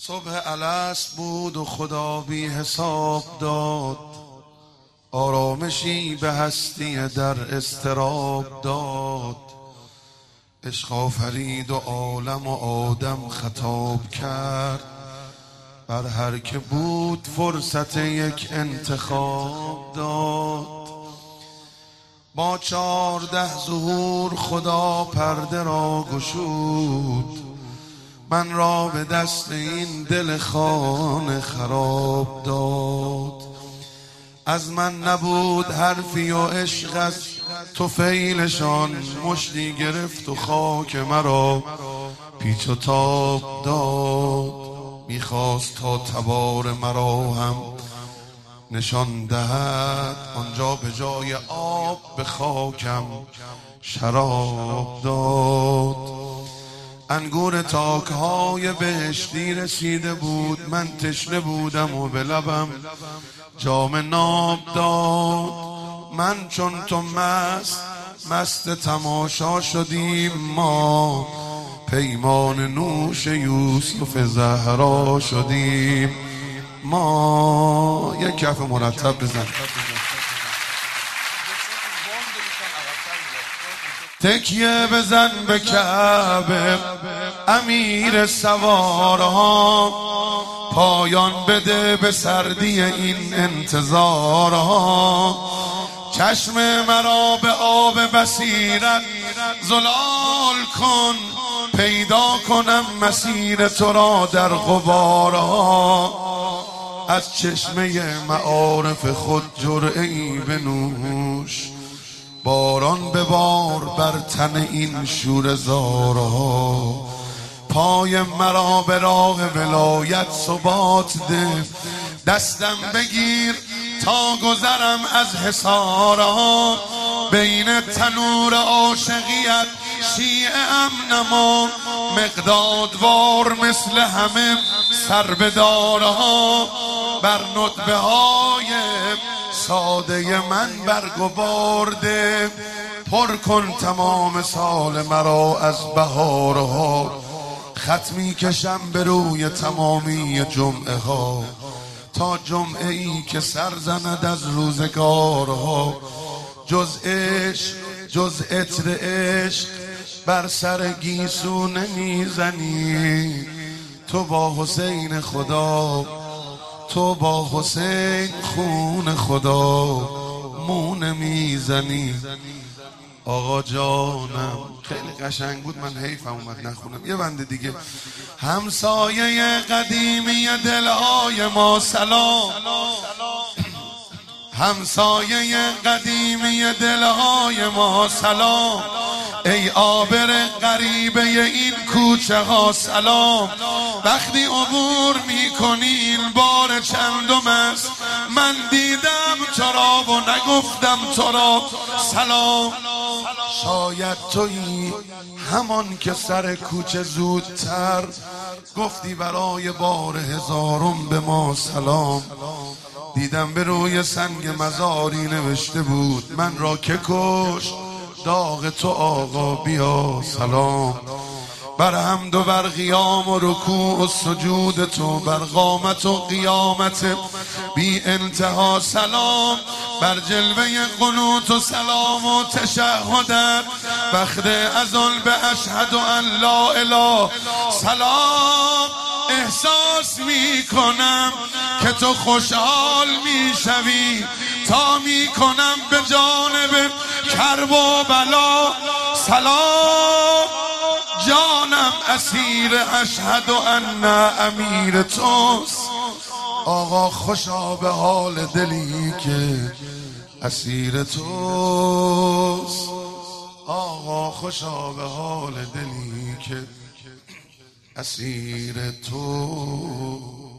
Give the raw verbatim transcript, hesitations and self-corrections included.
صبح الست بود و خدا بی حساب داد، آرامشی به هستی در اضطراب داد. عشق آفرید و عالم و آدم خطاب کرد، بر هر که بود فرصت یک انتخاب داد. با چارده ظهور خدا پرده را گشود، من را به دست این دل خانه خراب داد. از من نبود حرفی و عشق از طفیلشان مشتی گرفت و خاک مرا پیچ و تاب داد. میخواست تا تبار مرا هم نشان دهد، آنجا به جای آب به خاکم شراب داد. انگور تاکهای بهشتی رسیده بود، من تشنه بودم و به لبم جام ناب داد. من چون تو مست مست تماشا شدیم ما، پیمان نوش یوسف زهرا شدیم ما. یک کف مرتب بزن. تکیه بزن به کعبه امیر سوارها، پایان بده به سردی این انتظارها. چشم مرا به آب بصیرت زلال کن، پیدا کنم مسیر تو را در غبارها. از چشمه معارف خود جرعه‌ای بنوش، باران ببار بر تن این شوره‌زارها. پای مرا به راه ولایت ثبات ده، دستم بگیر تا گذرم از حصارها. بین تنور عاشقیت شیعه ام نما، مقدادوار مثل همه سر به دارها. بر ندبه های ساده من برگ و برده، پر کن تمام سال مرا از بهارها. خط می کشم به روی تمامی جمعه ها، تا جمعه ای که سر زند از روزگارها. جز عشق جز عطر عشق بر سر گیسو نمیزنی. تو با حسین خدا، تو با حسین خون خدا مو نمیزنی. آقا جانم خیلی قشنگ بود، من حیفم اومد نخونم. یه بنده دیگه. همسایه قدیمی دلهای ما سلام، همسایه قدیمی دلهای ما سلام. ای عابر غریبه این کوچه ها سلام. وقتی عبور میکنی این بار چندم است، من دیدم تو را و نگفتم تو را سلام. شاید تویی همان که سر کوچه زودتر گفتی برای بار هزارم به ما سلام. دیدم به روی سنگ مزاری نوشته بود، من را که کشت داغ تو آقا بیا سلام. بر حمد و بر قیام و رکوع و سجود تو، بر قامت و قیامت بی انتها سلام. بر جلوه قنوت و سلام و تشهدت، وقت ازل به اشهد ان لا اله سلام. احساس می کنم که تو خوشحال می شوی، تا می کنم به جانب کرب و بلا سلام. جانم اسیر اشهد ان امیر توست. آقا خوشا به حال دلی که اسیر توست. آقا خوشا به حال دلی که اسیر تو.